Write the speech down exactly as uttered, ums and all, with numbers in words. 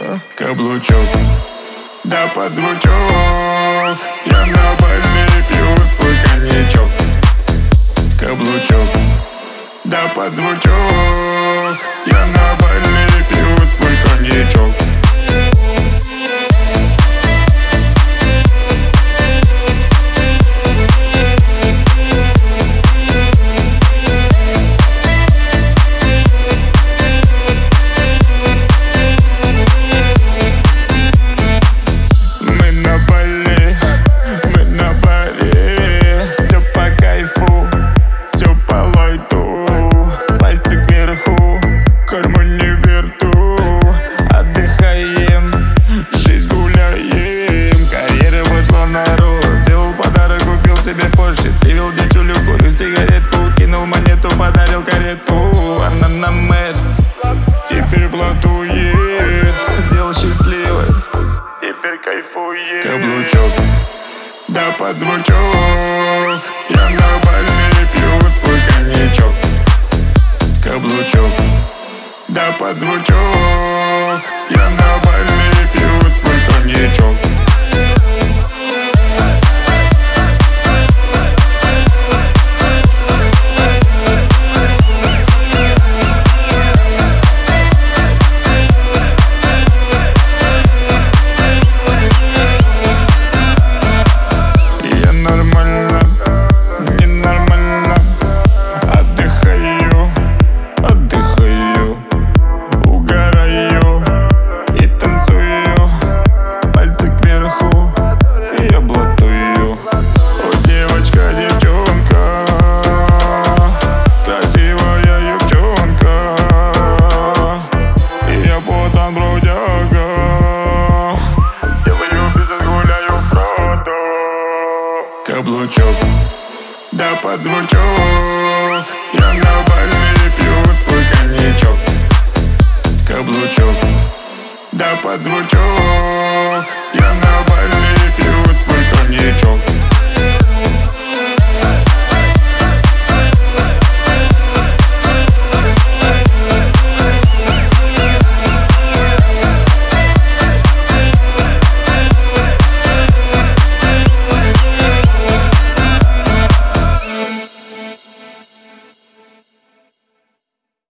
Каблучок, да под звучок, я на Бали пью свой коньячок. Каблучок, да под звучок, я на Бали пью свой коньячок. Стивил дечулю, курю сигаретку, кинул монету, подарил карету. Она на Мерс теперь блатует, сделал счастливой, теперь кайфует. Каблучок, да под звучок, я на Бали пью свой коньячок. Каблучок, да под звучок, я на Бали пью свой коньячок. Каблучок, да под звучок, я на Бали пью свой коньячок. Каблучок, да под звучок.